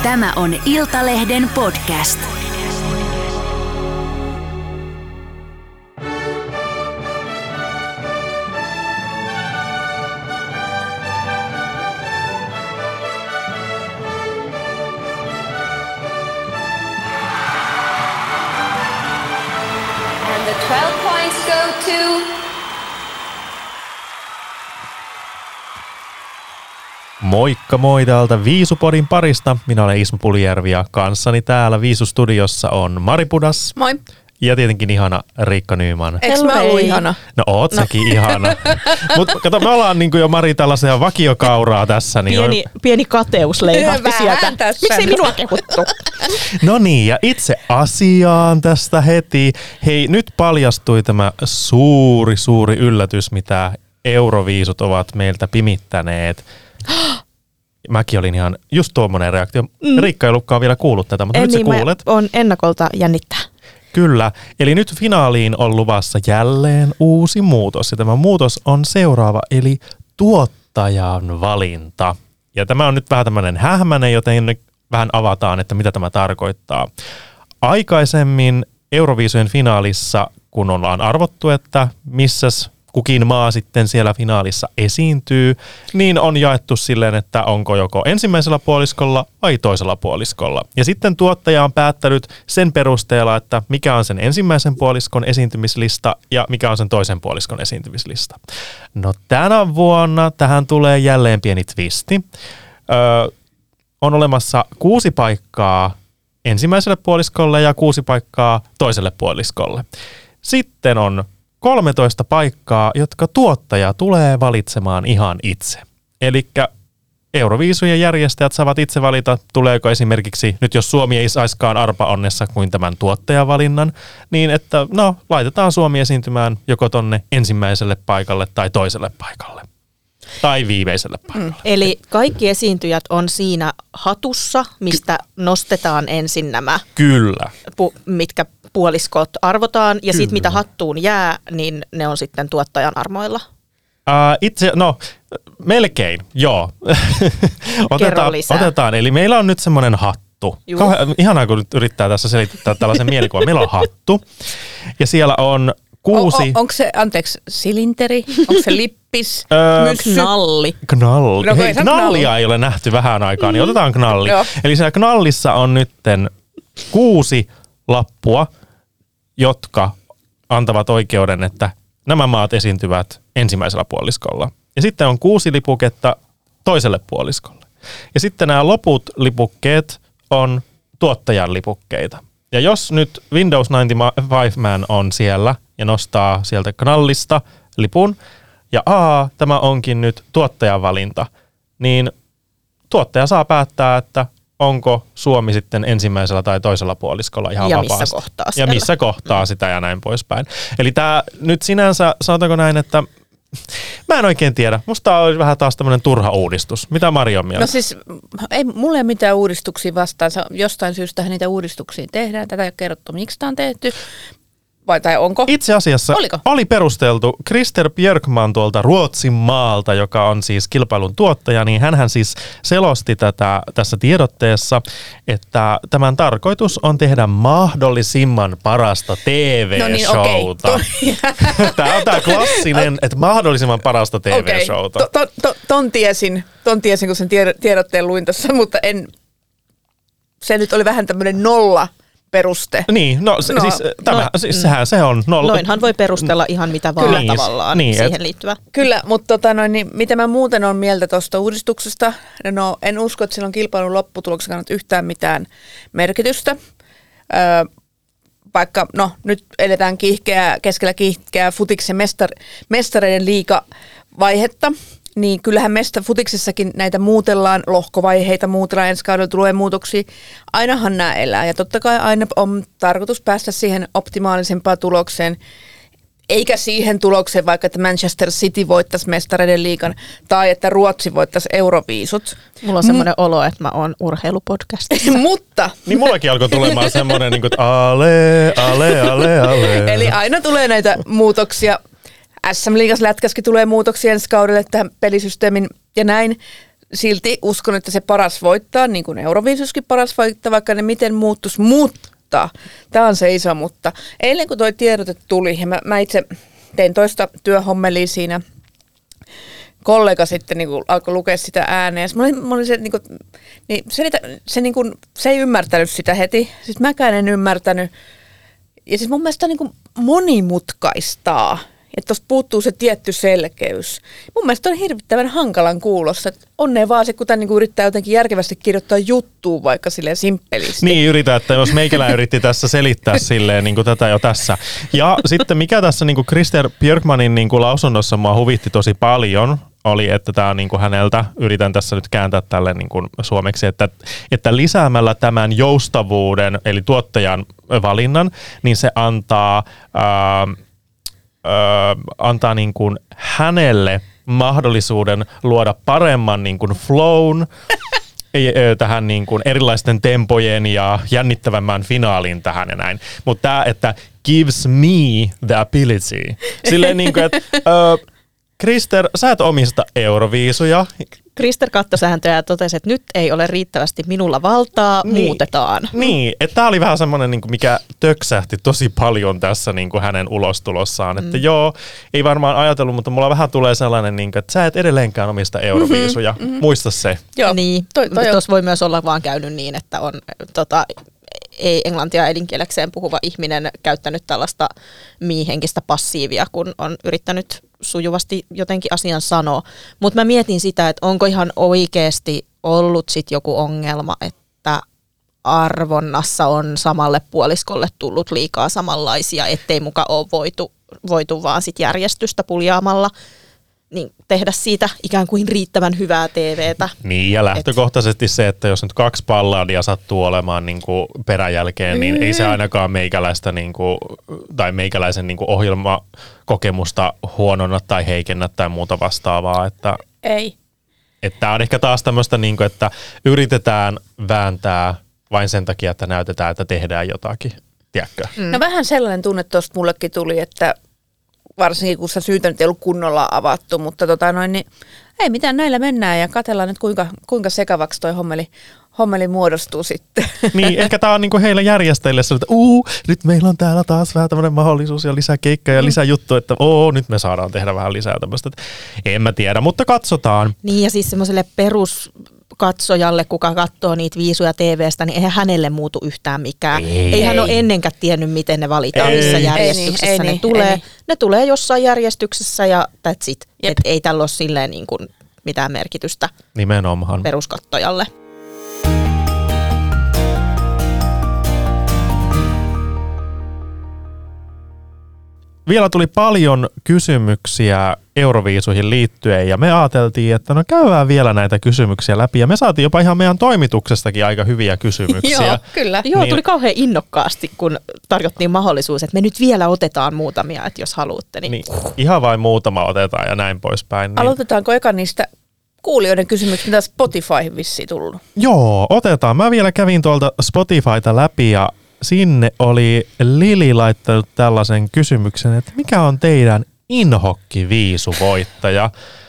Tämä on Iltalehden podcast. And the 12 points go to... Moikka moi täältä Viisupodin parista. Minä olen Ismo Puljärvi ja kanssani täällä Viisustudiossa on Mari Pudas. Moi. Ja tietenkin ihana Riikka Nyman. Eikö mä ollut ihana? No oot säkin ihana. Mutta kato, me ollaan niin kuin jo Mari tällaisia vakiokauraa tässä. Niin pieni kateus leihahti sieltä. Miksei minua kehuttu? No niin, ja itse asiaan tästä heti. Hei, nyt paljastui tämä suuri yllätys, mitä Euroviisut ovat meiltä pimittäneet. Mäkin olin ihan just tuommoinen reaktio. Riikka ei ollutkaan vielä kuullut tätä, mutta nyt sä kuulet. On ennakolta jännittää. Kyllä. Eli nyt finaaliin on luvassa jälleen uusi muutos. Ja tämä muutos on seuraava, eli tuottajan valinta. Ja tämä on nyt vähän tämmöinen hähmäinen, joten nyt vähän avataan, että mitä tämä tarkoittaa. Aikaisemmin Euroviisujen finaalissa, kun ollaan arvottu, että missäs kukin maa sitten siellä finaalissa esiintyy, niin on jaettu silleen, että onko joko ensimmäisellä puoliskolla vai toisella puoliskolla. Ja sitten tuottaja on päättänyt sen perusteella, että mikä on sen ensimmäisen puoliskon esiintymislista ja mikä on sen toisen puoliskon esiintymislista. No tänä vuonna tähän tulee jälleen pieni twisti. On olemassa 6 paikkaa ensimmäiselle puoliskolle ja 6 paikkaa toiselle puoliskolle. Sitten on 13 paikkaa, jotka tuottaja tulee valitsemaan ihan itse. Elikkä Euroviisujen järjestäjät saavat itse valita, tuleeko esimerkiksi, nyt jos Suomi ei saiskaan arpaonnessa kuin tämän tuottajavalinnan, niin että no, laitetaan Suomi esiintymään joko tonne ensimmäiselle paikalle tai toiselle paikalle. Tai viimeiselle paikalle. Eli kaikki esiintyjät on siinä hatussa, mistä nostetaan ensin nämä, Kyllä. Mitkä puoliskot arvotaan, ja sitten mitä hattuun jää, niin ne on sitten tuottajan armoilla. Melkein, joo. Kerro lisää. Otetaan, eli meillä on nyt semmoinen hattu. Ihanaa, kun nyt yrittää tässä selittää tällaisen mielikuvan. Meillä on hattu, ja siellä on 6... Onko se, silinteri? Onko se lippis? Knalli. Knalli. No, Hei, knallia ei ole nähty vähän aikaa, niin otetaan knalli. Joo. Eli siellä knallissa on nytten 6 lappua, jotka antavat oikeuden, että nämä maat esiintyvät ensimmäisellä puoliskolla. Ja sitten on 6 lipuketta toiselle puoliskolle. Ja sitten nämä loput lipukkeet on tuottajan lipukkeita. Ja jos nyt Windows 95 Man on siellä ja nostaa sieltä knallista lipun, ja tämä onkin nyt tuottajan valinta, niin tuottaja saa päättää, että onko Suomi sitten ensimmäisellä tai toisella puoliskolla ihan ja vapaasti. Missä kohtaa ja missä kohtaa sitä ja näin poispäin. Eli tämä nyt sinänsä, sanotaanko näin, että mä en oikein tiedä. Musta on vähän taas tämmöinen turha uudistus. Mitä Mari on mieltä? No siis, ei mulla ole mitään uudistuksia vastaan. Jostain syystä niitä uudistuksia tehdään. Tätä ei ole kerrottu, miksi tämä on tehty. Tai onko? Itse asiassa oli perusteltu. Christer Björkman tuolta Ruotsin maalta, joka on siis kilpailun tuottaja, niin hänhän siis selosti tätä tässä tiedotteessa, että tämän tarkoitus on tehdä mahdollisimman parasta TV-showta. No niin, okay. Tämä on tämä klassinen, että mahdollisimman parasta TV-showta. Ton tiesin, kun sen tiedotteen luin tässä, mutta se nyt oli vähän tämmöinen nolla peruste. Niin, sehän se on. Noinhan voi perustella ihan mitä vaan Kyllä. tavallaan siihen liittyvä. Kyllä, mutta niin, mitä mä muuten on mieltä tuosta uudistuksesta, no en usko, että sillä on kilpailun lopputuloksen kannalta yhtään mitään merkitystä. Vaikka nyt eletään keskellä kiihkeää futiksen mestareiden liigavaihetta, niin kyllähän futiksessakin näitä muutellaan, lohkovaiheita muutellaan, ensi kaudella tulee muutoksia. Ainahan nämä elää ja totta kai aina on tarkoitus päästä siihen optimaalisempaan tulokseen, eikä siihen tulokseen vaikka, että Manchester City voittaisi mestareiden liigan tai että Ruotsi voittaisi Euroviisut. Mulla on semmoinen olo, että mä oon urheilupodcastissa. Mutta. Niin mullakin alkoi tulemaan semmoinen, niin kuin, että ale. Eli aina tulee näitä muutoksia. SM-liigassa lätkäskin tulee muutoksia ensi kaudelle tähän pelisysteemin ja näin. silti uskon, että se paras voittaa, niin kuin Euroviisuskin paras voittaa, vaikka ne miten muuttuisi, mutta, tämä on se iso mutta. Eilen kun toi tiedote tuli, ja mä itse tein toista työhommelia siinä, kollega sitten niin alkoi lukea sitä ääneen. Mä olin se, se ei ymmärtänyt sitä heti, siis mäkään en ymmärtänyt. Ja siis mun mielestä niin monimutkaistaa, että tuosta puuttuu se tietty selkeys. Mun mielestä on hirvittävän hankalan kuulossa. Onnea vaan se, kun tämän yrittää jotenkin järkevästi kirjoittaa juttuun, vaikka silleen simppelisti. Niin, yritä, että jos meikälä yritti tässä selittää silleen niin kuin tätä jo tässä. Ja sitten mikä tässä niin kuin Christer Björkmanin niin kuin lausunnossa mua huvitti tosi paljon, oli, että tämä on niin kuin häneltä, yritän tässä nyt kääntää tälle niin kuin suomeksi, että lisäämällä tämän joustavuuden, eli tuottajan valinnan, niin se antaa niin kuin hänelle mahdollisuuden luoda paremman niin kuin flown tähän niin kuin erilaisten tempojen ja jännittävämmän finaalin tähän ja näin. Mutta tämä, että gives me the ability. Silleen niin kuin, että Christer, sä et omista Euroviisuja. Christer katsoi sääntöjä ja totesi, että nyt ei ole riittävästi minulla valtaa, muutetaan. Niin, että tämä oli vähän semmoinen, niin mikä töksähti tosi paljon tässä niin kuin hänen ulostulossaan. Että joo, ei varmaan ajatellut, mutta mulla vähän tulee sellainen, niin kuin, että sä et edelleenkään omista Euroviisuja. Muista se. Joo, niin. Tuossa voi myös olla vaan käynyt niin, että on ei englantia äidinkielekseen puhuva ihminen käyttänyt tällaista henkistä passiivia, kun on yrittänyt sujuvasti jotenkin asian sanoa. Mutta mä mietin sitä, että onko ihan oikeasti ollut sit joku ongelma, että arvonnassa on samalle puoliskolle tullut liikaa samanlaisia, ettei muka ole voitu vaan sit järjestystä puljaamalla niin tehdä siitä ikään kuin riittävän hyvää TVtä. Niin, ja lähtökohtaisesti se, että jos nyt 2 balladia sattuu olemaan niin kuin peräjälkeen, niin ei se ainakaan meikäläistä niin kuin, tai meikäläisen niin kuin ohjelmakokemusta huononna tai heikennä tai muuta vastaavaa. Että, ei. Että on ehkä taas tämmöistä, niin kuin, että yritetään vääntää vain sen takia, että näytetään, että tehdään jotakin. Tiedätkö? No vähän sellainen tunne tuosta mullekin tuli, että varsinkin kun se syytä nyt ei ollut kunnolla avattu, mutta niin ei mitään, näillä mennään ja katsellaan nyt kuinka sekavaksi toi hommeli muodostuu sitten. Niin, ehkä tämä on niinku heille järjestäjille että nyt meillä on täällä taas vähän tämmöinen mahdollisuus ja lisää keikkaa ja lisää juttu, että nyt me saadaan tehdä vähän lisää tämmöistä. En mä tiedä, mutta katsotaan. Niin ja siis semmoiselle peruskatsojalle, kuka katsoo niitä viisuja TV:stä, niin eihän hänelle muutu yhtään mikään. Ei hän ole ennenkään tiennyt, miten ne valitaan, missä järjestyksessä ne tulee. Ne tulee jossain järjestyksessä ja that's it. Et ei tällä ole silleen niin kuin mitään merkitystä nimenomaan peruskattojalle. Vielä tuli paljon kysymyksiä Euroviisuihin liittyen ja me ajateltiin, että no käydään vielä näitä kysymyksiä läpi ja me saatiin jopa ihan meidän toimituksestakin aika hyviä kysymyksiä. Joo, kyllä. Joo, niin, tuli kauhean innokkaasti, kun tarjottiin mahdollisuus, että me nyt vielä otetaan muutamia, että jos haluatte. Niin. Ihan vain muutama otetaan ja näin poispäin. Niin. Aloitetaanko eka niistä kuulijoiden kysymyksiä, mitä Spotifyhin vissiin tullut? Joo, otetaan. Mä vielä kävin tuolta Spotifyta läpi ja sinne oli Lili laittanut tällaisen kysymyksen, että mikä on teidän inhokki-viisuvoittaja?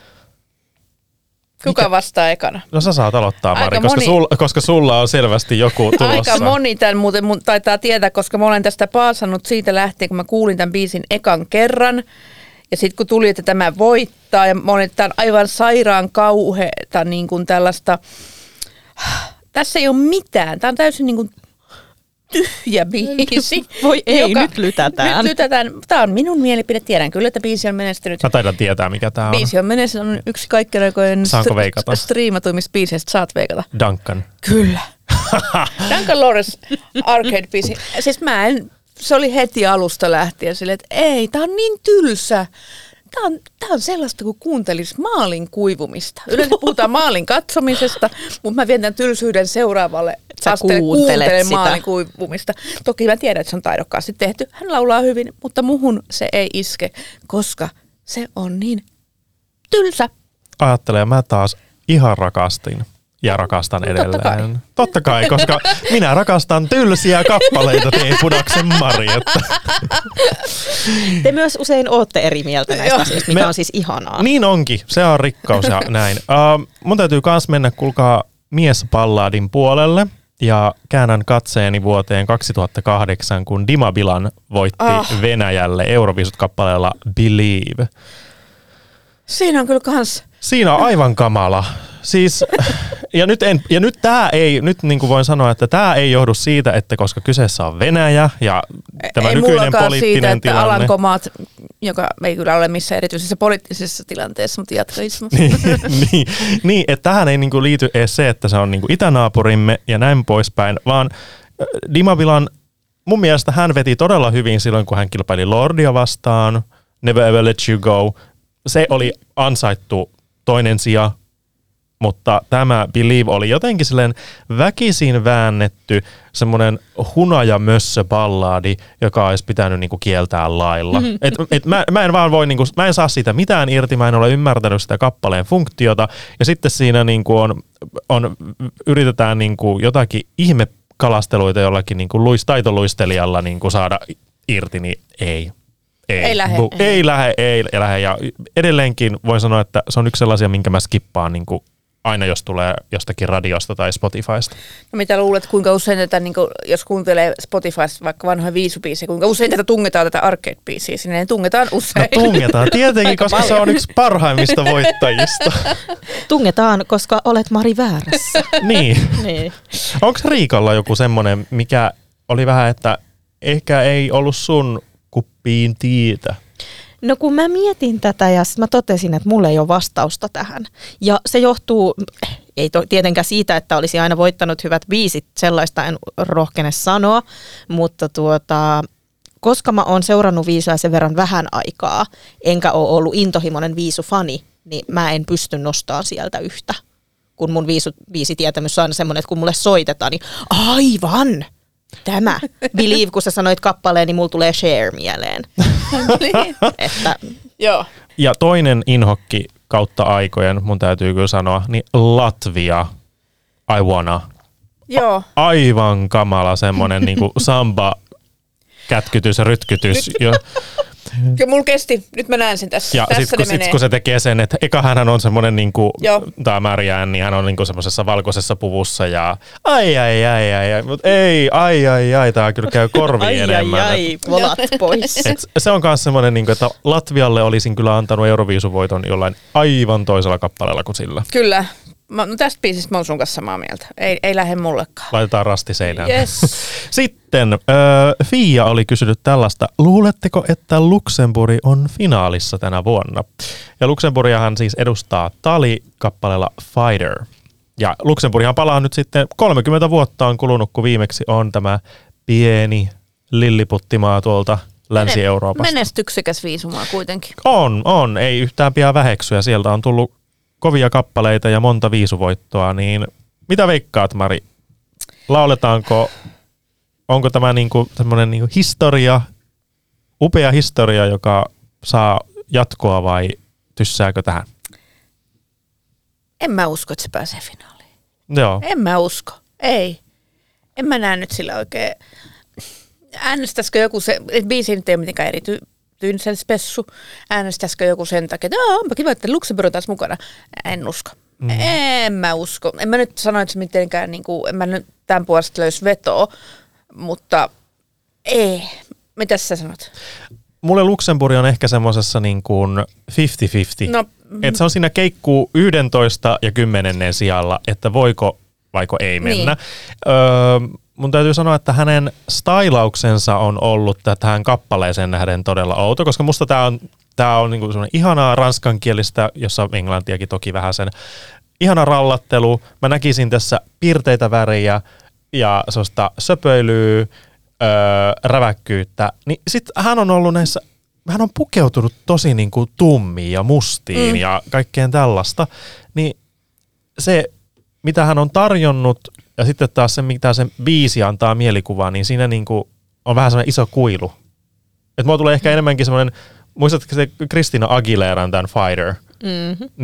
Kuka vastaa ekana? No sä saat aloittaa, Mari, koska sulla on selvästi joku tulossa. Aika moni tämän muuten taitaa tietää, koska mä olen tästä paasannut siitä lähtien, kun mä kuulin tämän biisin ekan kerran. Ja sitten kun tuli, että tämä voittaa, ja mä olin, että tämä on aivan sairaan kauheata niin kuin tällaista, tässä ei ole mitään, tämä on täysin niin kuin tyhjä biisi. Voi ei, nyt lytätään. Nyt lytätään. Tämä on minun mielipide. Tiedän kyllä, että biisi on menestynyt. Mä taidan tietää, mikä tämä on. Biisi on menestynyt. On yksi kaikkien aikojen striimatuimmista biiseistä. Saat veikata. Duncan. Kyllä. Duncan Lawrence Arcade-biisi. Siis se oli heti alusta lähtien silleen, että ei, tämä on niin tylsä. Tämä on sellaista, kun kuuntelisi maalin kuivumista. Yleensä puhutaan maalin katsomisesta, mutta mä vien tämän tylsyyden seuraavalle. Kuuntelen maalin kuivumista. Toki mä tiedän, että se on taidokkaasti tehty. Hän laulaa hyvin, mutta muhun se ei iske, koska se on niin tylsä. Ajattelen, mä taas ihan rakastin. ja rakastan No, edelleen. Totta kai, koska minä rakastan tylsiä kappaleita Teepudaksen Marietta. Te myös usein ootte eri mieltä näistä asioista, mikä on siis ihanaa. Niin onkin, se on rikkaus ja näin. Mun täytyy myös mennä, kuulkaa, miesballadin puolelle ja käännän katseeni vuoteen 2008, kun Dima Bilan voitti Venäjälle Euroviisut-kappaleella Believe. Siinä on kyllä kans. Siinä on aivan kamala. Siis, ja nyt tää ei, nyt niin kuin voin sanoa, että tämä ei johdu siitä, että koska kyseessä on Venäjä ja tämä nykyinen poliittinen siitä, että tilanne. Alankomaat, joka ei kyllä ole missään erityisessä poliittisessa tilanteessa, mutta jatkaisi. niin, että tähän ei niin kuin liity edes se, että se on niin kuin itänaapurimme ja näin poispäin, vaan Dima Bilan, mun mielestä hän veti todella hyvin silloin, kun hän kilpaili Lordia vastaan, Never Ever Let You Go. Se oli ansaittu toinen sija, mutta tämä Believe oli jotenkin silleen väkisin väännetty semmoinen hunajamössöballadi, joka olisi pitänyt niinku kieltää lailla. Mä en vaan voi, niinku, mä en saa siitä mitään irti, mä en ole ymmärtänyt sitä kappaleen funktiota, ja sitten siinä niinku yritetään niinku jotakin ihmekalasteluita jollakin niinku taitoluistelijalla niinku saada irti, niin ei. Ei lähe. Ja edelleenkin voin sanoa, että se on yksi sellaisia, minkä mä skippaan niin kuin aina, jos tulee jostakin radiosta tai Spotifysta. No mitä luulet, kuinka usein tätä, niin kuin, jos kuuntelee Spotifysta vaikka vanhoja viisubiisejä, kuinka usein tätä tungetaan tätä arcade-biisiä? Sinne ne tungetaan usein. No tungetaan tietenkin, koska se on yksi parhaimmista voittajista. Tungetaan, koska olet Mari väärässä. Niin. Niin. Onko Riikalla joku semmoinen, mikä oli vähän, että ehkä ei ollut sun kuppiin tiitä? No kun mä mietin tätä ja mä totesin, että mulla ei ole vastausta tähän. Ja se johtuu, ei tietenkään siitä, että olisi aina voittanut hyvät biisit, sellaista en rohkene sanoa, mutta koska mä oon seurannut viisuja sen verran vähän aikaa, enkä ole ollut intohimoinen viisufani, niin mä en pysty nostamaan sieltä yhtä. Kun mun viisitietämys on aina semmoinen, että kun mulle soitetaan, niin aivan! Tämä. Believe, kun sä sanoit kappaleen, niin mulla tulee Share mieleen. Että. Joo. Ja toinen inhokki kautta aikojen, mun täytyy kyllä sanoa, niin Latvia, I wanna. Joo. Aivan kamala semmonen niinku samba kätkytys ja rytkytys. Kyllä mulla kesti. Nyt mä näen sen tässä. Ja sitten kun se tekee sen, että eka hän on semmoinen niinku, tää Marianne, niin hän on niinku semmoisessa valkoisessa puvussa ja ai, mutta ei, ai, tää kyllä käy korviin enemmän. Ai, volat pois. Se on myös semmoinen, niinku, että Latvialle olisin kyllä antanut Euroviisuvoiton jollain aivan toisella kappaleella kuin sillä. Kyllä. No tästä biisistä mä oon sun kanssa samaa mieltä. Ei lähde mullekaan. Laitetaan rasti seinään. Yes. Sitten Fia oli kysynyt tällaista. Luuletteko, että Luxemburg on finaalissa tänä vuonna? Ja Luxemburgiahan siis edustaa Tali-kappaleella Fighter. Ja Luxemburgihan palaa nyt sitten 30 vuotta on kulunut, kun viimeksi on tämä pieni lilliputtimaa tuolta Länsi-Euroopasta. Menestyksekäs viisumaa kuitenkin. On. Ei yhtään pian väheksyä. Sieltä on tullut kovia kappaleita ja monta viisuvoittoa, niin mitä veikkaat, Mari? Lauletaanko, onko tämä niinku semmoinen niinku historia, upea historia, joka saa jatkoa vai tyssääkö tähän? En mä usko, että se pääsee finaaliin. Joo. En mä usko. Ei. En mä näe nyt sillä oikein. Äänestäisikö joku se, että biisi nyt ei ole mitenkään erityinen spessu. Äänestäisikö joku sen takia, että onpa kiva, että Luxemburg on taas mukana. En usko. En mä usko. En mä nyt sano, että se mitenkään, niin kuin, en mä nyt tämän puolesta löysi vetoa, mutta ei. Mitäs sä sanot? Mulle Luxemburg on ehkä semmoisessa niin kuin 50-50. No, että se on siinä keikkuu 11 ja 10 sijalla, että voiko vaiko ei mennä. Niin. Mun täytyy sanoa, että hänen stylauksensa on ollut tähän kappaleeseen nähden todella outo, koska musta tää on niinku semmoinen ihanaa ranskankielistä, jossa englantiakin toki vähän sen ihana rallattelu. Mä näkisin tässä piirteitä väriä ja sellaista söpöilyä, räväkkyyttä. Niin sit hän on ollut näissä, hän on pukeutunut tosi niinku tummiin ja mustiin ja kaikkeen tällaista. Niin se, mitä hän on tarjonnut, ja sitten taas se, mitä se biisi antaa mielikuvaa, niin siinä niinku on vähän semmoinen iso kuilu. Että mulla tulee ehkä enemmänkin semmoinen, muistatko se Christina Aguileran tämän Fighter? Mm-hmm. Niin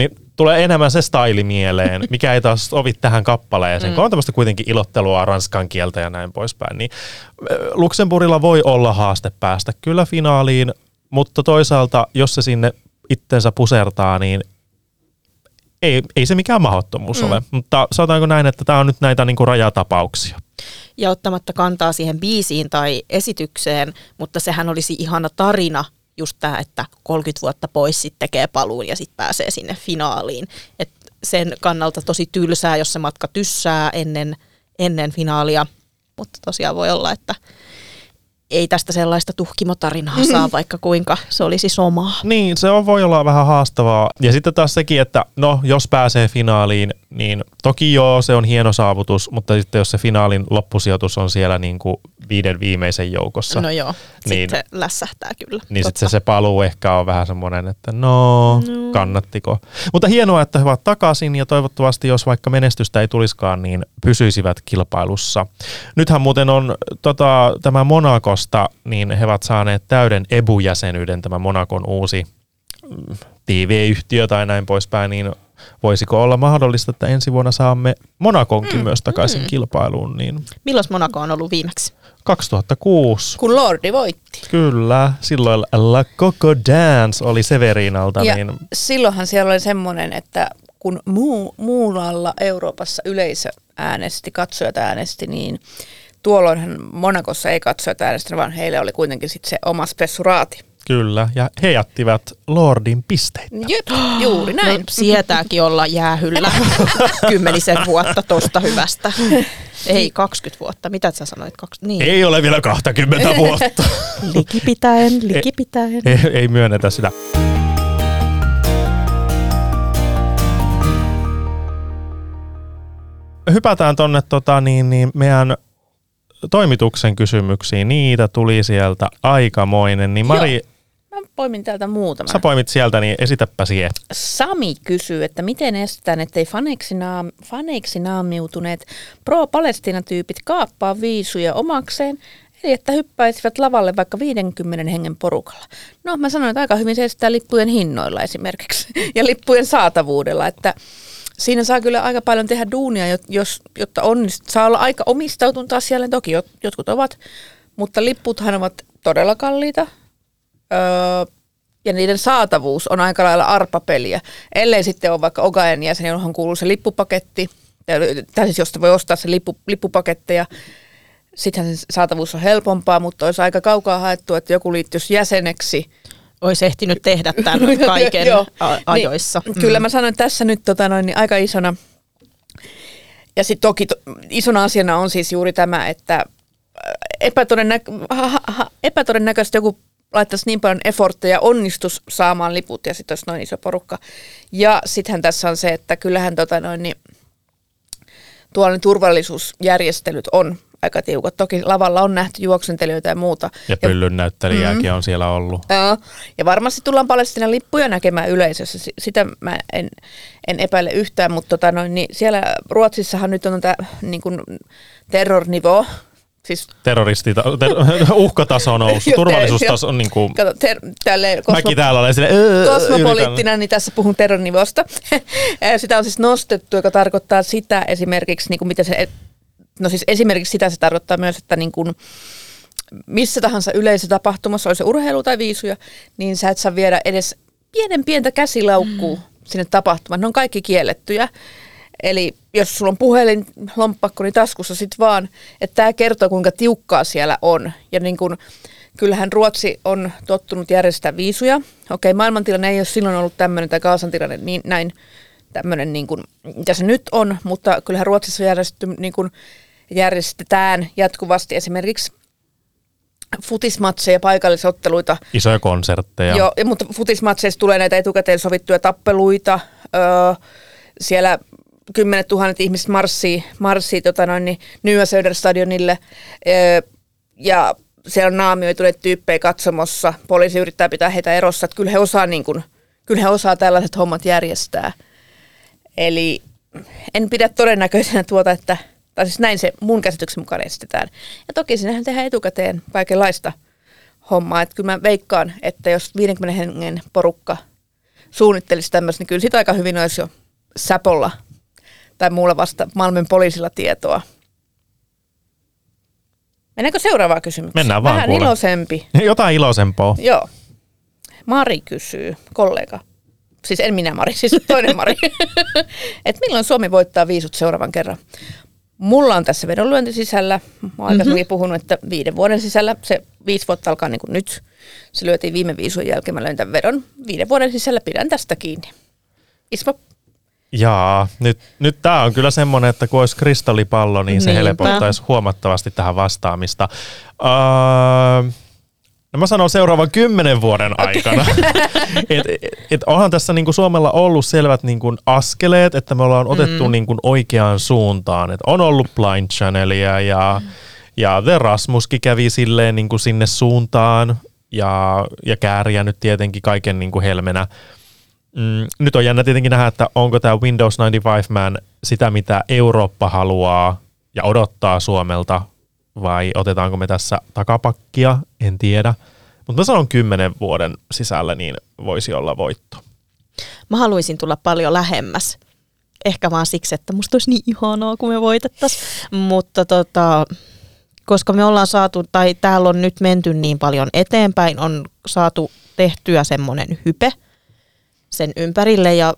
tulee enemmän se staili mieleen, mikä ei taas sovi tähän kappaleeseen, kun on tämmöistä kuitenkin ilottelua ranskan kieltä ja näin poispäin. Niin Luxemburgilla voi olla haaste päästä kyllä finaaliin, mutta toisaalta, jos se sinne itsensä pusertaa, niin ei se mikään mahdottomuus ole. Mutta sanotaanko näin, että tämä on nyt näitä niinku rajatapauksia. Ja ottamatta kantaa siihen biisiin tai esitykseen, mutta sehän olisi ihana tarina, just tämä, että 30 vuotta pois sitten tekee paluun ja sitten pääsee sinne finaaliin. Et sen kannalta tosi tylsää, jos se matka tyssää ennen finaalia, mutta tosiaan voi olla, että ei tästä sellaista tuhkimotarinaa saa, vaikka kuinka se olisi somaa. Niin, se voi olla vähän haastavaa. Ja sitten taas sekin, että no, jos pääsee finaaliin, niin toki joo, se on hieno saavutus, mutta sitten jos se finaalin loppusijoitus on siellä niin kuin 5 viimeisen joukossa. No joo, niin, sitten lässähtää kyllä. Niin sitten se paluu ehkä on vähän semmoinen, että no, kannattiko. Mutta hienoa, että he ovat takaisin ja toivottavasti, jos vaikka menestystä ei tulisikaan, niin pysyisivät kilpailussa. Nythän muuten on tämä Monacosta, niin he ovat saaneet täyden EBU-jäsenyyden, tämä Monacon uusi TV-yhtiö tai näin poispäin, niin voisiko olla mahdollista, että ensi vuonna saamme Monaconkin myös takaisin kilpailuun? Niin milloin Monaco on ollut viimeksi? 2006. Kun Lordi voitti. Kyllä, silloin La Coco Dance oli Severinalta. Ja niin silloinhan siellä oli semmoinen, että kun muualla Euroopassa yleisö äänesti, katsojat äänesti, niin tuolloinhan Monacossa ei katsojat äänestänyt, vaan heille oli kuitenkin sitten se oma spessuraati. Kyllä, ja he jättivät Lordin pisteitä. Jep, juuri näin. No, sietääkin olla jäähyllä 10 vuotta tosta hyvästä. Ei 20 vuotta. Mitä sä sanoit? Niin. Ei ole vielä 20 vuotta. Likipitäen. Ei myönnetä sitä. Hypätään tonne meidän toimituksen kysymyksiin. Niitä tuli sieltä aikamoinen. Niin Mari, mä poimin täältä muutaman. Sä poimit sieltä, niin esitäpä siihen. Sami kysyy, että miten estetään, ettei faneiksi naamiutuneet pro-Palestiina-tyypit kaappaa viisuja omakseen, eli että hyppäisivät lavalle vaikka 50 hengen porukalla. No, mä sanoin, että aika hyvin se estää lippujen hinnoilla esimerkiksi ja lippujen saatavuudella, että siinä saa kyllä aika paljon tehdä duunia, jotta onnistut. Saa olla aika omistautunut asialle, toki jotkut ovat, mutta lipputhan ovat todella kalliita. Ja niiden saatavuus on aika lailla arpapeliä, ellei sitten ole vaikka Ogaen jäsen, johon kuuluu se lippupaketti, tai siis josta voi ostaa se lippupaketteja. Sittenhän se saatavuus on helpompaa, mutta olisi aika kaukaa haettu, että joku liittyisi jäseneksi. Olisi ehtinyt tehdä tämän kaiken ajoissa. Niin, kyllä mä sanoin tässä nyt niin aika isona. Ja sitten toki isona asiana on siis juuri tämä, että epätodennäköisesti joku laittaisi niin paljon effortteja onnistus saamaan liput ja sitten olisi noin iso porukka. Ja sittenhän tässä on se, että kyllähän tuolla turvallisuusjärjestelyt on aika tiukat. Toki lavalla on nähty juoksentelijoita ja muuta. Ja pyllyn näyttelijääkin on siellä ollut. Ja varmasti tullaan Palestiinan lippuja näkemään yleisössä. Sitä mä en epäile yhtään, mutta niin siellä Ruotsissahan nyt on tämä niin kuin terrorniveau. Siis uhkataso nousu, turvallisuustaso on niin kuin, mäkin täällä olen kosmopoliittina, niin tässä puhun terrorniveausta. Sitä on siis nostettu, joka tarkoittaa sitä esimerkiksi, niin kuin mitä se, no siis esimerkiksi sitä se tarkoittaa myös, että niin kuin missä tahansa yleisötapahtumassa, oli se urheilu tai viisuja, niin sä et saa viedä edes pientä käsilaukkuu sinne tapahtumaan. Ne on kaikki kiellettyjä. Eli jos sulla on puhelin, lompakko, niin taskussa sit vaan, että tämä kertoo kuinka tiukkaa siellä on. Ja niin kun, kyllähän Ruotsi on tottunut järjestää viisuja. Okei, maailmantilanne ei ole silloin ollut tämmöinen, tai Gaasan tilanne niin, näin tämmöinen, niin kuin, mitä se nyt on, mutta kyllähän Ruotsissa järjestetään jatkuvasti esimerkiksi futismatseja, paikallisotteluita. Isoja konsertteja. Joo, mutta futismatseissa tulee näitä etukäteen sovittuja tappeluita. Siellä 10 000 ihmiset marssii Nya Söderstadionille ja siellä on naamioituneet tyyppejä katsomossa. Poliisi yrittää pitää heitä erossa, että kyllä he osaa tällaiset hommat järjestää. Eli en pidä todennäköisenä tai siis näin se mun käsityksen mukaan estetään. Ja toki sinähän tehdään etukäteen kaikenlaista hommaa. Että kyllä mä veikkaan, että jos 50 hengen porukka suunnittelisi tämmöistä, niin kyllä sitä aika hyvin olisi jo Säpolla tai muulla vasta Malmön poliisilla tietoa. Mennäänkö seuraavaan kysymykseen? Mennään vaan, vähän kuule. iloisempi. Jotain iloisempaa. Joo. Mari kysyy, kollega. Siis en minä Mari, siis toinen Mari. Että milloin Suomi voittaa viisut seuraavan kerran? Mulla on tässä vedonlyönti sisällä. Mä oon aikaisemmin puhunut, että 5 vuoden sisällä, se 5 vuotta alkaa niin kuin nyt. Se lyötiin viime viisujen jälkeen, mä löin tämän vedon. 5 vuoden sisällä pidän tästä kiinni. Ismo? Jaa, nyt tää on kyllä semmoinen, että kun olisi kristallipallo, niin se Niinpä. helpottaisi huomattavasti tähän vastaamista. No mä sanon seuraavan 10 vuoden aikana. et onhan tässä niinku Suomella ollut selvät niinku askeleet, että me ollaan otettu niinku oikeaan suuntaan. Et on ollut Blind Channelia ja The Rasmuskin kävi silleen niinku sinne suuntaan ja Kääriä nyt tietenkin kaiken niinku helmenä. Nyt on jännä tietenkin nähdä, että onko tämä Windows 95 Man sitä, mitä Eurooppa haluaa ja odottaa Suomelta, vai otetaanko me tässä takapakkia, en tiedä. Mutta mä sanon 10 vuoden sisällä niin voisi olla voitto. Mä haluaisin tulla paljon lähemmäs. Ehkä vaan siksi, että musta olisi niin ihanaa, kun me voitettaisiin. Mutta koska me ollaan saatu, tai täällä on nyt menty niin paljon eteenpäin, on saatu tehtyä semmoinen hype sen ympärille, ja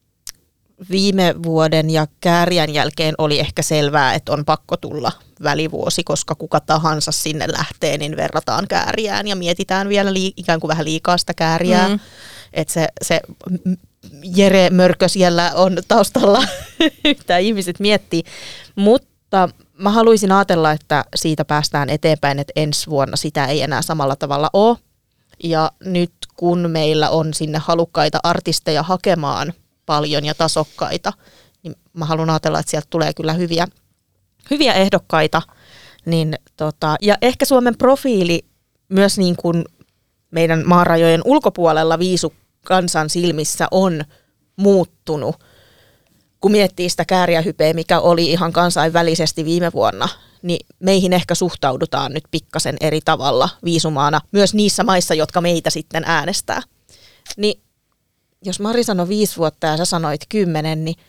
viime vuoden ja Kääriän jälkeen oli ehkä selvää, että on pakko tulla välivuosi, koska kuka tahansa sinne lähtee, niin verrataan Kääriään ja mietitään vielä ikään kuin vähän liikaa sitä Kääriää. Että se Jere Mörkö siellä on taustalla, mitä ihmiset miettii. Mutta mä haluaisin ajatella, että siitä päästään eteenpäin, että ensi vuonna sitä ei enää samalla tavalla ole. Ja nyt kun meillä on sinne halukkaita artisteja hakemaan paljon ja tasokkaita, niin mä haluan ajatella, että sieltä tulee kyllä hyviä ehdokkaita. Niin, ja ehkä Suomen profiili myös niin kuin meidän maarajojen ulkopuolella viisukansan silmissä on muuttunut, kun miettii sitä Kääriähypeä, mikä oli ihan kansainvälisesti viime vuonna, niin meihin ehkä suhtaudutaan nyt pikkasen eri tavalla viisumaana, myös niissä maissa, jotka meitä sitten äänestää. Niin jos Mari sanoi 5 vuotta ja sä sanoit 10, niin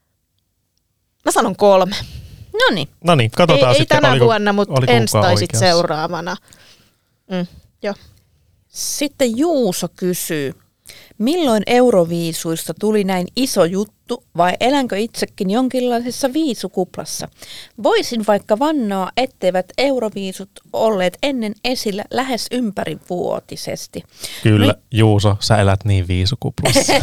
mä sanon 3. No niin, katsotaan ei sitten. tänä vuonna, mutta ensi tai sitten oikeassa. seuraavana. Joo. Sitten Juuso kysyy, milloin Euroviisuista tuli näin iso juttu vai elänkö itsekin jonkinlaisessa viisukuplassa? Voisin vaikka vannoa, etteivät Euroviisut olleet ennen esillä lähes ympärivuotisesti. Kyllä, Juuso, sä elät niin viisukuplassa.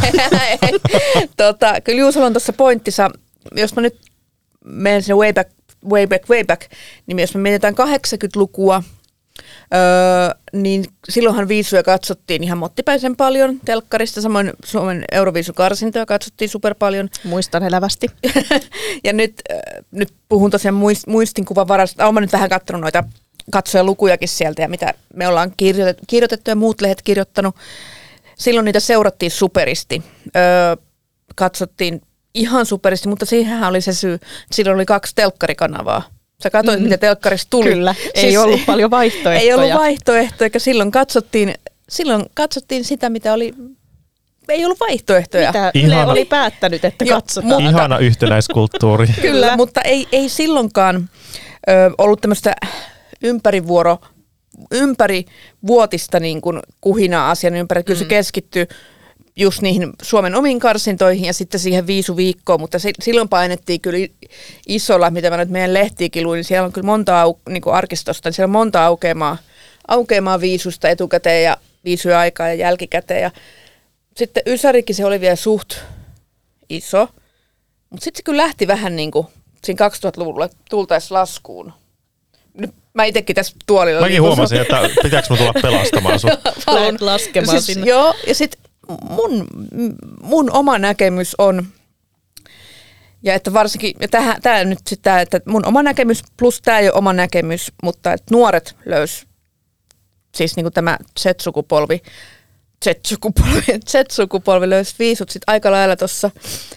Kyllä Juusolla on tuossa pointtinsa, jos mä nyt menen sinne way back, niin jos me mietitään 80-lukua, niin silloinhan viisuja katsottiin ihan mottipäisen paljon telkkarista, samoin Suomen Euroviisukarsintoja katsottiin super paljon. Muistan elävästi. Ja nyt puhun tosiaan muistinkuvan varasta. Olen nyt vähän katsonut noita katsojalukujakin sieltä ja mitä me ollaan kirjoitettu ja muut lehdet kirjoittanut. Silloin niitä seurattiin superisti. Katsottiin ihan superisti, mutta siihenhän oli se syy, että silloin oli 2 telkkarikanavaa. Sä katsoit, mitä telkkarista tuli. Kyllä, ei ollut paljon vaihtoehtoja. Ei ollut vaihtoehtoja, eikä silloin katsottiin sitä, mitä oli, ei ollut vaihtoehtoja. Mitä Yle oli päättänyt, että katsotaan. Ihana yhtenäiskulttuuri. Kyllä, mutta ei silloinkaan ollut tämmöistä ympärivuotista niin kuin kuhinaa asian ympäri. Kyllä se keskittyi just niihin Suomen omiin karsintoihin ja sitten siihen viisuviikkoon, mutta silloin painettiin kyllä isolla, mitä mä nyt meidän lehtiikin luin, niin siellä on kyllä monta niin kuin arkistosta, niin siellä on monta aukeamaa viisusta etukäteen ja viisuja aikaa ja jälkikäteen. Ja sitten Ysärikin se oli vielä suht iso, mutta sitten se kyllä lähti vähän niin kuin siinä 2000-luvulla tultaisi laskuun. Nyt mä itsekin tässä tuolilla. Mäkin huomasin, että pitääkö mä tulla pelastamaan sun? Lähet laskemaan sinne. Joo, ja sitten mun oma näkemys on, ja että varsinkin, ja tämä nyt sitten, että mun oma näkemys plus tämä ei ole oma näkemys, mutta että nuoret löys, siis niin kuin tämä Z-sukupolvi löysi viisut sitten aika lailla tuossa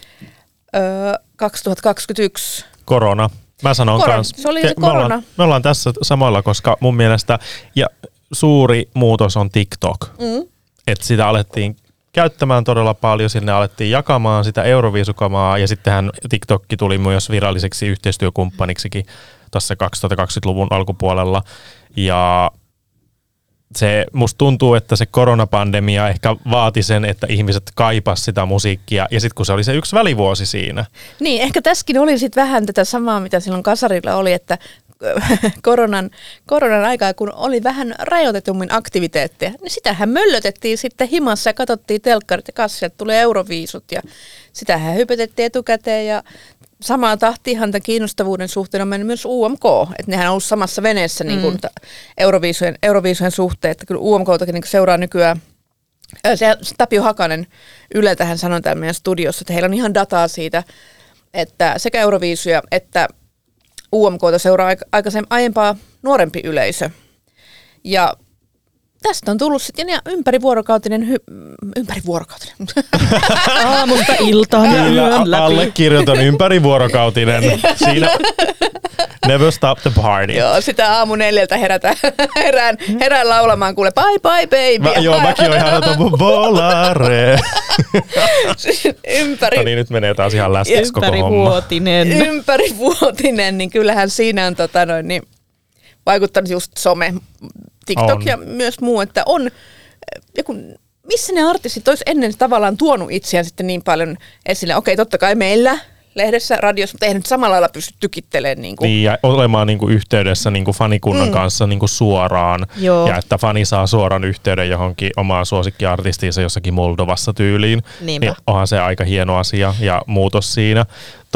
2021. Korona. Mä sanon kanssa. Se oli se korona. Me ollaan tässä samoilla, koska mun mielestä, ja suuri muutos on TikTok. Että sitä alettiin käyttämään todella paljon. Sinne alettiin jakamaan sitä Euroviisukamaa ja sittenhän TikTokki tuli myös viralliseksi yhteistyökumppaniksikin tuossa 2020-luvun alkupuolella. Ja se musta tuntuu, että se koronapandemia ehkä vaati sen, että ihmiset kaipas sitä musiikkia ja sitten kun se oli se yksi välivuosi siinä. Niin, ehkä tässäkin oli sitten vähän tätä samaa, mitä silloin kasarilla oli, että koronan aikaa, kun oli vähän rajoitetummin aktiviteetteja, niin sitähän möllötettiin sitten himassa ja katsottiin telkkarit ja sieltä tulee Euroviisut ja sitähän hypetettiin etukäteen ja samaa tahtiinhan tämän kiinnostavuuden suhteen on mennyt myös UMK, että nehän on ollut samassa veneessä niin kuin Euroviisujen suhteen, että kyllä UMKtakin niin seuraa nykyään. Se Tapio Hakanen Yleltä hän sanoi täällä meidän studiossa, että heillä on ihan dataa siitä, että sekä Euroviisuja että UMKta seuraa aiempaa nuorempi yleisö. Ja tästä on tullut sitten ympärivuorokautinen. Aamusta iltaan ja yön läpi. Allekirjoitan ympärivuorokautinen. Siinä never stop the party. Joo, sitä aamu 4 herään laulamaan, kuule bye bye baby. Joo, mäkin oon ihan volare. Ympäri. No niin, nyt menee taas ihan lästis koko homma. Ympärivuotinen, niin kyllähän siinä on niin vaikuttanut just some, TikTok on. Ja myös muu, että on, missä ne artistit olisi ennen tavallaan tuonut itseään sitten niin paljon esille. Okei, totta kai meillä lehdessä, radiossa, mutta eihän nyt samalla lailla pysty tykittelemään. Niin, ja olemaan yhteydessä fanikunnan kanssa suoraan. Joo. Ja että fani saa suoran yhteyden johonkin omaan suosikkiartistiinsa jossakin Moldovassa tyyliin. Niin onhan se aika hieno asia ja muutos siinä.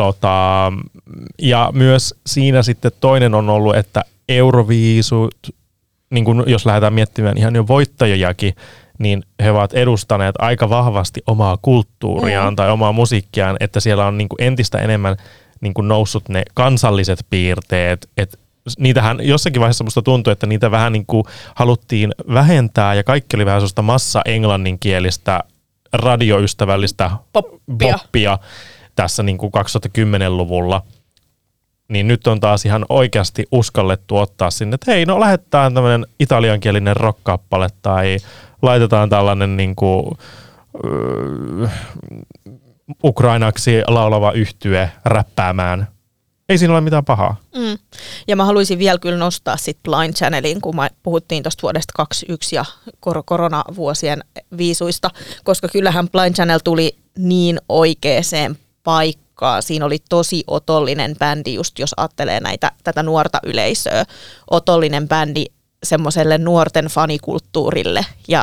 Ja myös siinä sitten toinen on ollut, että Euroviisut, niin kun jos lähdetään miettimään ihan jo voittajiakin, niin he ovat edustaneet aika vahvasti omaa kulttuuriaan tai omaa musiikkiaan, että siellä on entistä enemmän noussut ne kansalliset piirteet, että niitähän jossakin vaiheessa musta tuntui, että niitä vähän haluttiin vähentää ja kaikki oli vähän sellaista massa-englanninkielistä radioystävällistä poppia tässä 2010-luvulla. Niin nyt on taas ihan oikeasti uskallettu ottaa sinne, että hei, no lähetetään tämmöinen italiankielinen rock-kappale tai laitetaan tällainen ukrainaksi laulava yhtye räppäämään. Ei siinä ole mitään pahaa. Ja mä haluaisin vielä kyllä nostaa sit Blind Channelin, kun puhuttiin tuosta vuodesta 2021 ja koronavuosien viisuista, koska kyllähän Blind Channel tuli niin oikeaan paikkaan. Siinä oli tosi otollinen bändi, just jos ajattelee tätä nuorta yleisöä. Otollinen bändi semmoiselle nuorten fanikulttuurille ja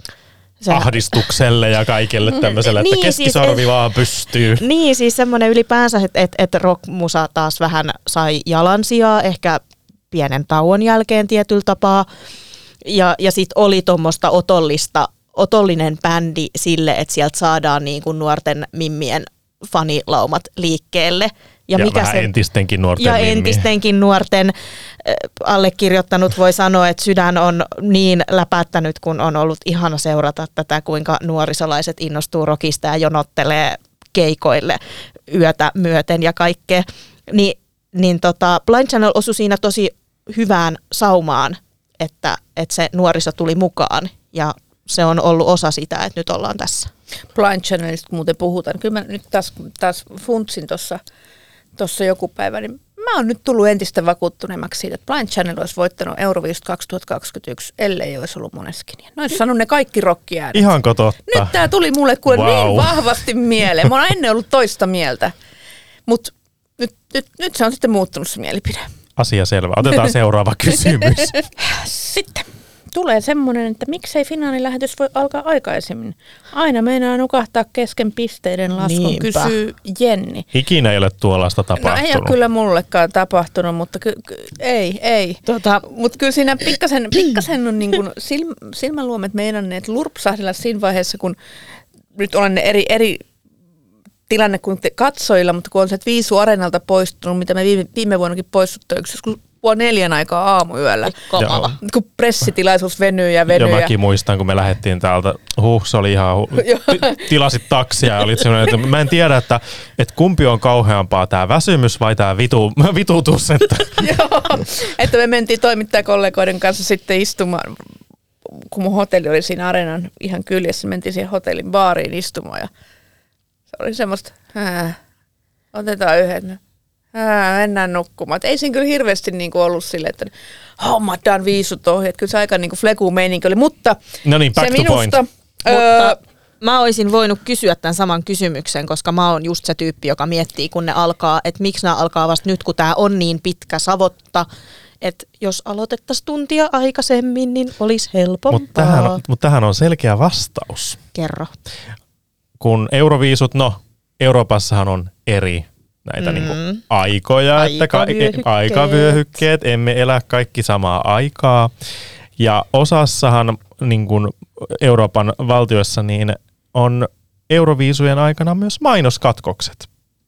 ahdistukselle ja kaikelle tämmöiselle, että keskisorvi siis, vaan pystyy. Niin, siis semmoinen ylipäänsä, että rockmusa taas vähän sai jalansijaa, ehkä pienen tauon jälkeen tietyllä tapaa. Ja sitten oli tuommoista otollinen bändi sille, että sieltä saadaan nuorten mimmien fanilaumat liikkeelle. Ja mikä vähän entistenkin nuorten ja entistenkin nuorten allekirjoittanut voi sanoa, että sydän on niin läpättänyt, kun on ollut ihana seurata tätä, kuinka nuorisolaiset innostuu rockista ja jonottelee keikoille yötä myöten ja kaikkea. Niin Blind Channel osui siinä tosi hyvään saumaan, että se nuoriso tuli mukaan ja se on ollut osa sitä, että nyt ollaan tässä. Blind Channelista kun muuten puhutaan. Kyllä mä nyt taas funtsin tuossa joku päivä, niin mä oon nyt tullut entistä vakuuttuneemmaksi siitä, että Blind Channel olisi voittanut Euroviisut 2021, ellei olisi ollut Måneskin. Ne olisi sanonut ne kaikki rockiäänet. Ihanko totta? Nyt tää tuli mulle niin vahvasti mieleen. Mä oon ennen ollut toista mieltä, mutta nyt se on sitten muuttunut se mielipide. Asia selvä. Otetaan seuraava kysymys. Sitten tulee semmoinen, että miksei finaalilähetys voi alkaa aikaisemmin. Aina meinaa nukahtaa kesken pisteiden laskun, kysyy Jenni. Ikinä ei ole tuollaista tapahtunut. No ei ole kyllä mullekaan tapahtunut, mutta ei. Mutta kyllä siinä pikkasen on niin kuin silmänluomet meinanneet lurpsahdella siinä vaiheessa, kun nyt olen ne eri tilanne kuin katsojilla, mutta kun on se Viisu Areenalta poistunut, mitä me viime vuonnakin poistuttu, joskus 3:30 aikaa aamuyöllä, kun pressitilaisuus venyy. Ja mäkin muistan, kun me lähdettiin täältä, se oli ihan, tilasit taksia ja olit sellainen, että mä en tiedä, että kumpi on kauheampaa, tämä väsymys vai tämä vitutus. Joo, että me mentiin toimittajakollegoiden kanssa sitten istumaan kun mun hotelli oli siinä areenan ihan kyljessä, mentiin siihen hotellin baariin istumaan ja se oli semmoista, otetaan yhden, mennään nukkumaan. Et ei siinä kyllä hirveästi niinku ollut silleen, että hommataan viisut ohi, että kyllä se aika niinku fleku meininki oli, mutta no niin, back se to minusta... point. Mutta mä olisin voinut kysyä tämän saman kysymyksen, koska mä oon just se tyyppi, joka miettii, kun ne alkaa, että miksi nämä alkaa vasta nyt, kun tää on niin pitkä savotta, että jos aloitettaisiin tuntia aikaisemmin, niin olisi helpompaa. Mutta tähän on selkeä vastaus. Kerro. Kun euroviisut, Euroopassahan on eri näitä niinku aikoja, että aikavyöhykkeet, emme elä kaikki samaa aikaa. Ja osassahan niin kuin Euroopan valtioissa niin on euroviisujen aikana myös mainoskatkokset.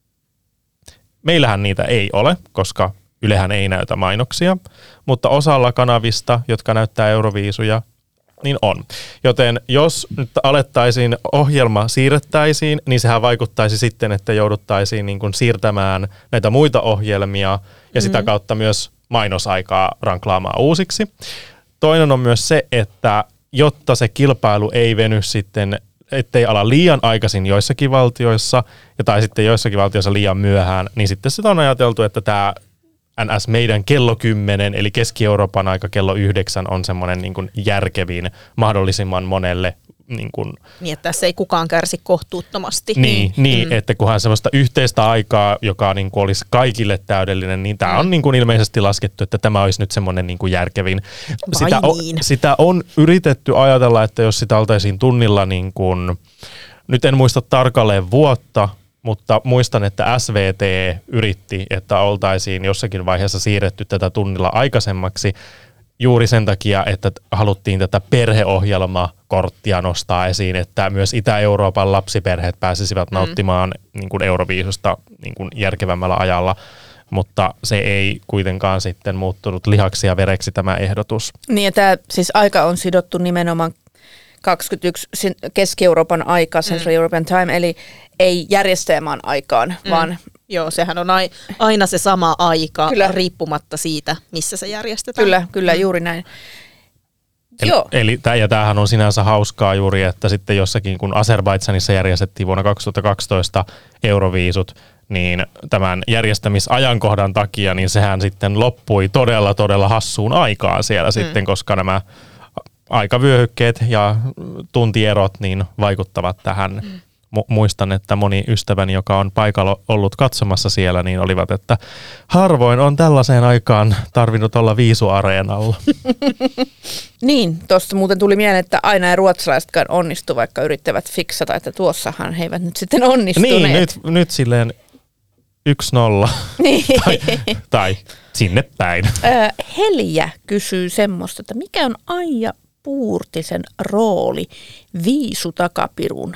Meillähän niitä ei ole, koska Ylehän ei näytä mainoksia, mutta osalla kanavista, jotka näyttää euroviisuja, niin on. Joten jos nyt alettaisiin, ohjelma siirrettäisiin, niin sehän vaikuttaisi sitten, että jouduttaisiin niin kuin siirtämään näitä muita ohjelmia ja sitä kautta myös mainosaikaa ranklaamaan uusiksi. Toinen on myös se, että jotta se kilpailu ei veny sitten, ettei ala liian aikaisin joissakin valtioissa tai sitten joissakin valtioissa liian myöhään, niin sitten sitä on ajateltu, että tämä NS meidän kello 10, eli Keski-Euroopan aika kello 9 on semmoinen niin kuin järkevin mahdollisimman monelle. Niin että tässä ei kukaan kärsi kohtuuttomasti. Niin, että kunhan semmoista yhteistä aikaa, joka niin kuin olisi kaikille täydellinen, niin tämä on niin kuin ilmeisesti laskettu, että tämä olisi nyt semmoinen niin kuin järkevin. Sitä on yritetty ajatella, että jos sitä oltaisiin tunnilla, niin kuin, nyt en muista tarkalleen vuotta, mutta muistan, että SVT yritti, että oltaisiin jossakin vaiheessa siirretty tätä tunnilla aikaisemmaksi juuri sen takia, että haluttiin tätä perheohjelmakorttia nostaa esiin, että myös Itä-Euroopan lapsiperheet pääsisivät nauttimaan niin kuin euroviisusta niin kuin järkevämmällä ajalla, mutta se ei kuitenkaan sitten muuttunut lihaksi ja vereksi tämä ehdotus. Niin ja tämä siis aika on sidottu nimenomaan 21 Keski-Euroopan aika, Central European Time, eli ei järjestelmään aikaan, vaan... Joo, sehän on aina se sama aika, kyllä, riippumatta siitä, missä se järjestetään. Kyllä, juuri näin. Eli tämähän on sinänsä hauskaa juuri, että sitten jossakin, kun Azerbaidžanissa järjestettiin vuonna 2012 euroviisut, niin tämän järjestämisajankohdan takia, niin sehän sitten loppui todella hassuun aikaan siellä sitten, koska nämä aikavyöhykkeet ja tuntierot niin vaikuttavat tähän. Muistan, että moni ystäväni, joka on paikalla ollut katsomassa siellä, niin olivat, että harvoin on tällaiseen aikaan tarvinnut olla viisuareenalla. Niin, tuosta muuten tuli mieleen, että aina ei ruotsalaisetkaan onnistu, vaikka yrittävät fiksata, että tuossahan he eivät nyt sitten onnistuneet. Niin, nyt silleen 1-0 tai sinne päin. Helja kysyy semmoista, että mikä on Aija Puurtisen rooli viisutakapiruna?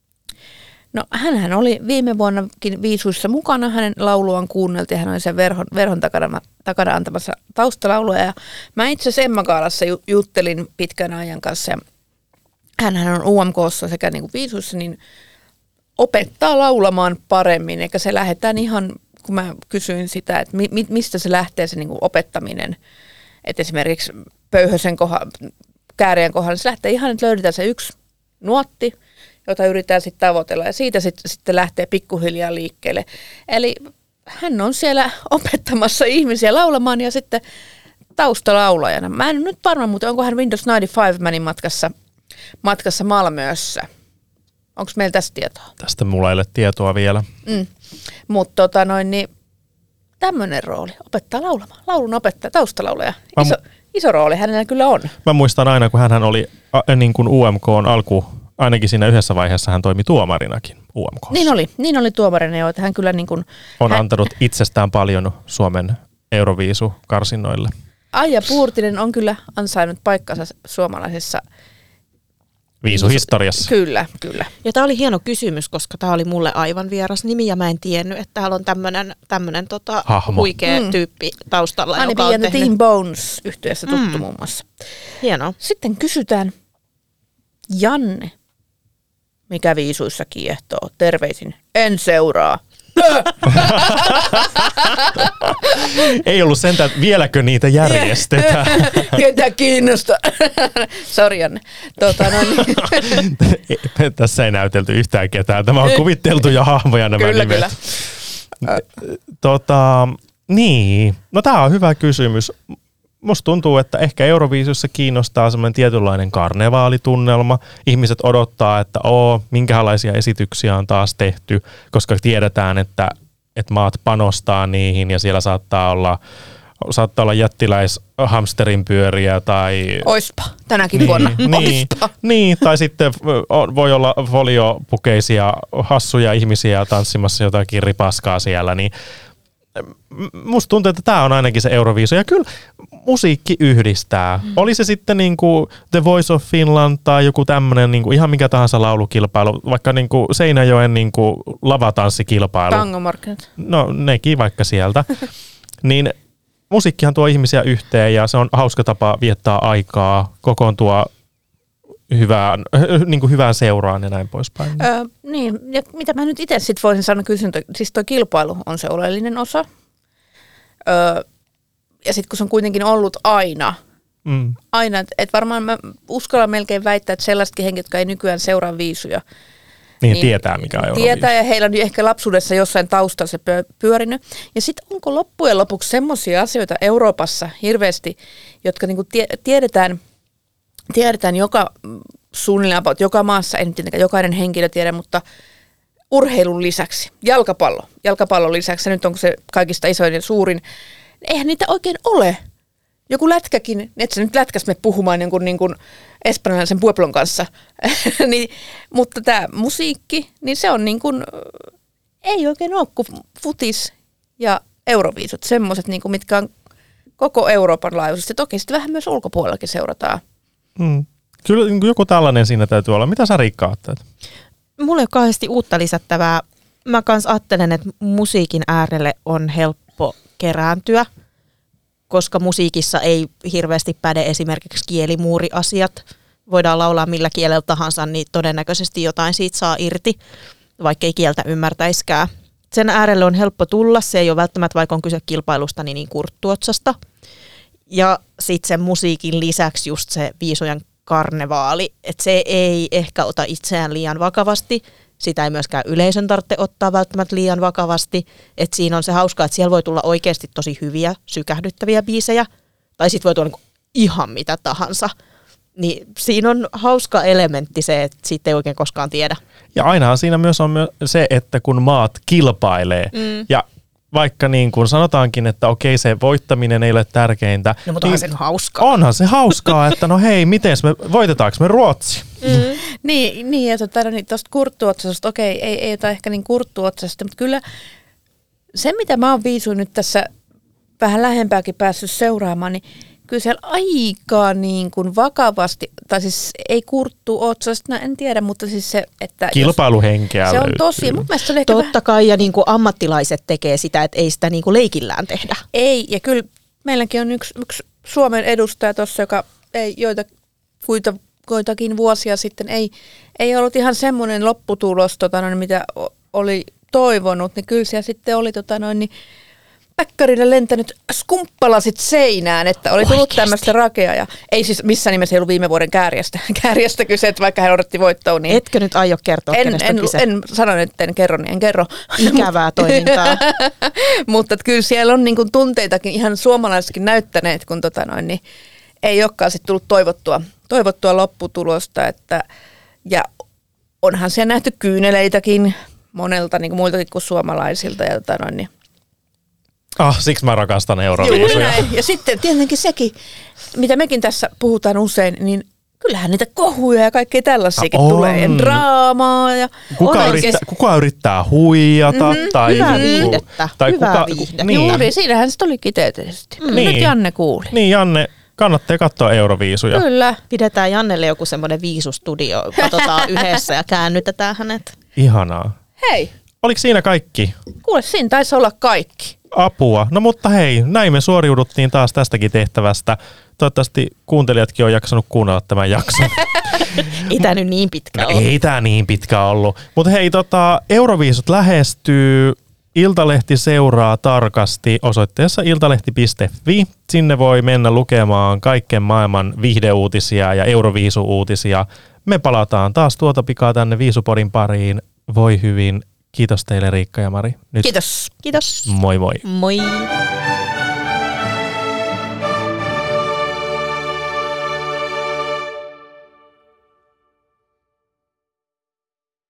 No hänhän oli viime vuonnakin viisuissa mukana, hänen lauluaan kuunneltiin, hän oli sen verhon takana antamassa taustalauluja. Ja mä itse asiassa Emma Gaalassa juttelin pitkän ajan kanssa ja hänhän on UMK:ssa sekä niin kuin viisuissa, niin opettaa laulamaan paremmin, eikä se lähdetään ihan, kun mä kysyin sitä, että mistä se lähtee se niin kuin opettaminen, että esimerkiksi pöyhösen käärien kohdalla, niin se lähtee ihan, että löydetään se yksi nuotti, jota yritetään sitten tavoitella ja siitä sitten lähtee pikkuhiljaa liikkeelle. Eli hän on siellä opettamassa ihmisiä laulamaan ja sitten taustalaulajana. Mä en nyt varma, mutta onko hän Windows 95 Manin matkassa Malmössä? Onko meillä tästä tietoa? Tästä mulla ei ole tietoa vielä. Mutta niin tämmöinen rooli, opettaa laulamaan. Laulun opettaja, taustalaulaja. Iso rooli hänellä kyllä on. Mä muistan aina, kun hän oli niin kuin UMK:n ainakin siinä yhdessä vaiheessa hän toimi tuomarinakin UMK:ssa. Niin oli tuomarina jo, että hän kyllä niin kuin... On antanut itsestään paljon Suomen Euroviisu-karsinnoille. Aija Puurtinen on kyllä ansainnut paikkansa suomalaisessa viisuhistoriassa. Kyllä. Ja tämä oli hieno kysymys, koska tämä oli mulle aivan vieras nimi ja mä en tiennyt, että täällä on tämmöinen huikea tyyppi taustalla, joka on tehnyt... Team Bones -yhtyeessä tuttu muun muassa. Hienoa. Sitten kysytään Janne, mikä viisuissa kiehtoo? Terveisin, en seuraa. Ei ollut sentään, että vieläkö niitä järjestetään. Ketä kiinnostaa? Sori, Janne. Tässä ei näytelty yhtään ketään. Tämä on kuviteltuja hahmoja nämä Kyllä, nimet. kyllä. Niin, no tämä on hyvä kysymys. Musta tuntuu, että ehkä Euroviisussa kiinnostaa semmoinen tietynlainen karnevaalitunnelma. Ihmiset odottaa, että minkälaisia esityksiä on taas tehty, koska tiedetään, että maat panostaa niihin ja siellä saattaa olla jättiläishamsterin pyöriä tai... Oispa, tänäkin vuonna. Niin, tai sitten voi olla foliopukeisia hassuja ihmisiä tanssimassa jotakin ripaskaa siellä, niin musta tuntuu, että tämä on ainakin se Euroviisu. Ja kyllä musiikki yhdistää. Oli se sitten niinku The Voice of Finland tai joku tämmöinen niinku ihan mikä tahansa laulukilpailu, vaikka niinku Seinäjoen niinku lavatanssikilpailu. Tangomarkkinat. No nekin vaikka sieltä. Niin musiikkihan tuo ihmisiä yhteen ja se on hauska tapa viettää aikaa, kokoontua hyvään seuraan ja näin poispäin. Niin, ja mitä mä nyt itse sitten voisin sanoa, siis tuo kilpailu on se oleellinen osa. Ja sitten kun se on kuitenkin ollut aina, että varmaan mä uskallan melkein väittää, että sellaisetkin henkilöt, jotka ei nykyään seuraa viisuja, niin tietää mikä on Euroviisu. Tietää ja heillä on ehkä lapsuudessa jossain taustalla se pyörinyt. Ja sitten onko loppujen lopuksi semmoisia asioita Euroopassa hirveästi, jotka niinku tiedetään suunnilleen joka maassa, en tietenkään jokainen henkilö tiedä, mutta urheilun lisäksi, jalkapallon lisäksi, nyt onko se kaikista isoin ja suurin, eihän niitä oikein ole. Joku lätkäkin, et sä nyt lätkäs me puhumaan niin kuin espanjalaisen Pueblon kanssa, niin, mutta tämä musiikki, niin se on niin kuin, ei oikein ole kuin futis ja euroviisut, semmoiset, niin kuin, mitkä on koko Euroopan laajuisesti. Toki sitten vähän myös ulkopuolellakin seurataan. Kyllä joku tällainen siinä täytyy olla. Mitä sä, Riikka, ajattelet? Mulla ei ole kauheasti uutta lisättävää. Mä kans ajattelen, että musiikin äärelle on helppo kerääntyä, koska musiikissa ei hirveästi päde esimerkiksi kielimuuriasiat. Voidaan laulaa millä kielellä tahansa, niin todennäköisesti jotain siitä saa irti, vaikka ei kieltä ymmärtäiskään. Sen äärelle on helppo tulla. Se ei ole välttämättä, vaikka on kyse kilpailusta, niin kurttuotsasta. Ja sitten sen musiikin lisäksi just se viisujen karnevaali, että se ei ehkä ota itseään liian vakavasti. Sitä ei myöskään yleisön tarvitse ottaa välttämättä liian vakavasti. Että siinä on se hauskaa, että siellä voi tulla oikeasti tosi hyviä, sykähdyttäviä biisejä. Tai sitten voi tulla niinku ihan mitä tahansa. Niin siinä on hauska elementti se, että siitä ei oikein koskaan tiedä. Ja ainahan siinä myös on se, että kun maat kilpailee ja vaikka niin kuin sanotaankin, että okei, se voittaminen ei ole tärkeintä. No, mutta onhan se hauskaa. Onhan se hauskaa, että no hei, voitetaanko me Ruotsi? Niin ja tuosta kurttuotsasta, okei, ei ota ehkä niin kurttuotsasta, mutta kyllä se, mitä mä oon viisuin nyt tässä vähän lähempääkin päässyt seuraamaan, niin kyllä siellä aika niin kuin vakavasti, tai siis ei kurttuotsasta, en tiedä, mutta siis se, että kilpailuhenkeä se on löytyy. tosi, mun mielestä se oli ehkä totta kai, ja niin kuin ammattilaiset tekee sitä, että ei sitä niin kuin leikillään tehdä. Ei, ja kyllä meilläkin on yksi Suomen edustaja tuossa, joka ei joitakin vuosia sitten ei ollut ihan semmoinen lopputulos, mitä oli toivonut, niin kyllä siellä sitten oli niin päkkärille lentänyt skumppalasit seinään, että oli tullut tämmöistä rakeaa. Ja ei siis missään nimessä ei ollut viime vuoden kääriästä kyse, että vaikka hän odotti voittoa. Niin etkö nyt aio kertoa, kenestä on kyse? En sano, että en kerro. Ikävää toimintaa. Mutta kyllä siellä on niin kuin tunteitakin ihan suomalaisetkin näyttäneet, kun niin ei olekaan sitten tullut toivottua lopputulosta. Ja onhan siellä nähty kyyneleitäkin monelta, niin kuin muiltakin kuin suomalaisilta. Ja niin. Siksi mä rakastan Euroviisuja. Ja sitten tietenkin sekin, mitä mekin tässä puhutaan usein, niin kyllähän niitä kohuja ja kaikkea tällaisiakin tulee. Ja draamaa. Ja kuka yrittää huijata. Tai hyvää viihdettä. Tai hyvää viihdettä. Niin. Juuri, siinähän se tuli kiteyteisesti. Nyt Janne kuuli. Niin, Janne, kannattaa katsoa Euroviisuja. Kyllä. Pidetään Jannelle joku semmoinen viisustudio. Katsotaan yhdessä ja käännytetään hänet. Ihanaa. Hei. Oliko siinä kaikki? Kuule, siinä taisi olla kaikki. Apua. No mutta hei, näin me suoriuduttiin taas tästäkin tehtävästä. Toivottavasti kuuntelijatkin on jaksanut kuunnella tämän jakson. Ei tämä nyt niin pitkä ollut. Ei tämä niin pitkä ollut. Mutta hei, Euroviisut lähestyy. Iltalehti seuraa tarkasti osoitteessa iltalehti.fi. Sinne voi mennä lukemaan kaiken maailman viihdeuutisia ja Euroviisu-uutisia. Me palataan taas tuota pikaa tänne Viisupodin pariin. Voi hyvin. Kiitos teille Riikka ja Mari. Nyt Kiitos. Kiitos. moi moi. Moi.